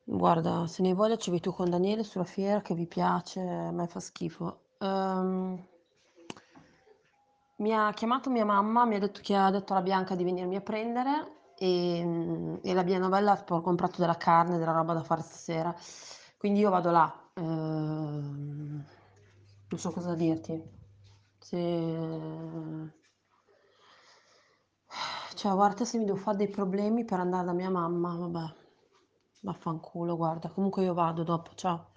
Guarda, se ne hai voglia ci vai tu con Daniele sulla fiera che vi piace, a me fa schifo. Mi ha chiamato mia mamma, mi ha detto che ha detto alla Bianca di venirmi a prendere e la Via Novella ho comprato della carne, della roba da fare stasera. Quindi io vado là. Non so cosa dirti. Se... Cioè, guarda, se mi devo fare dei problemi per andare da mia mamma, vabbè, vaffanculo, guarda. Comunque io vado dopo, ciao.